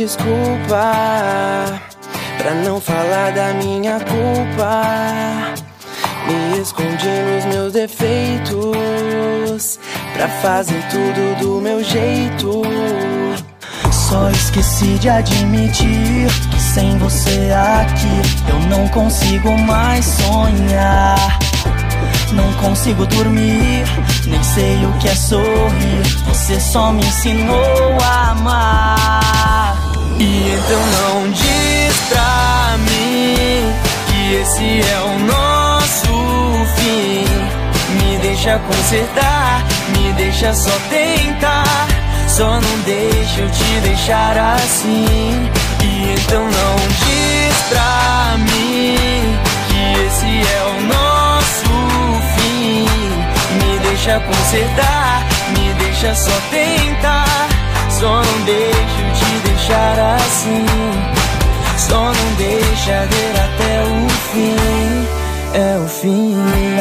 desculpa pra não falar da minha culpa. Me escondi nos meus defeitos pra fazer tudo do meu jeito. Só esqueci de admitir que sem você aqui eu não consigo mais sonhar. Não consigo dormir, nem sei o que é sorrir. Você só me ensinou a amar. E então não diz pra mim que esse é o nosso fim. Me deixa consertar, me deixa só tentar. Só não deixa eu te deixar assim. E então não diz pra mim que esse é o nosso fim. Me deixa consertar, me deixa só tentar. Só não deixa eu te deixar assim. Só não deixa ver até o fim. É o fim.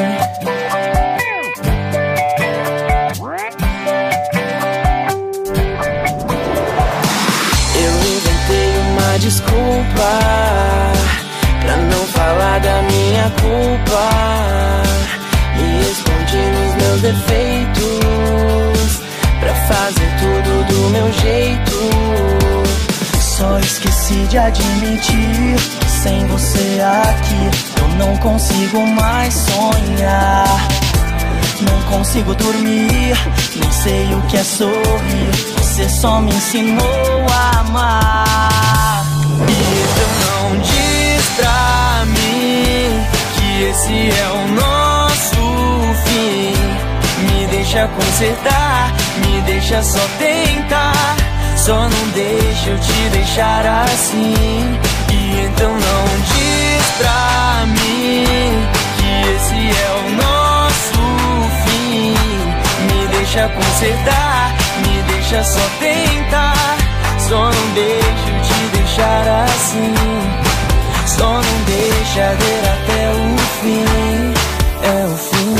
Desculpa pra não falar da minha culpa. Me escondi nos meus defeitos pra fazer tudo do meu jeito. Só esqueci de admitir que sem você aqui eu não consigo mais sonhar. Não consigo dormir, nem sei o que é sorrir. Você só me ensinou a amar. E então não diz pra mim que esse é o nosso fim. Me deixa consertar, me deixa só tentar. Só não deixa eu te deixar assim. E então não diz pra mim que esse é o nosso fim. Me deixa consertar, me deixa só tentar. Só não deixa eu te deixar assim. Só não deixa ver até o fim. É o fim.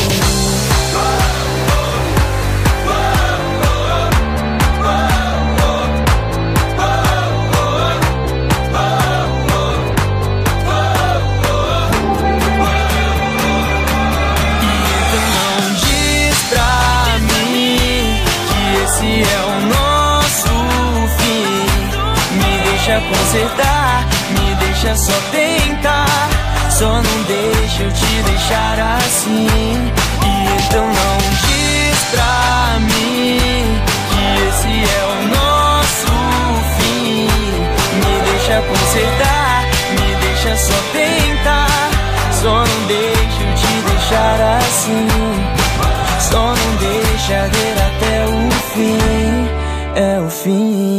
E então não diz pra mim que esse é o nosso fim. Me deixa consertar, me deixa só tentar. Só não deixa eu te deixar assim. E então não diz pra mim que esse é o nosso fim. Me deixa consertar, me deixa só tentar. Só não deixa eu te deixar assim. Só não deixa ver até o fim. É o fim.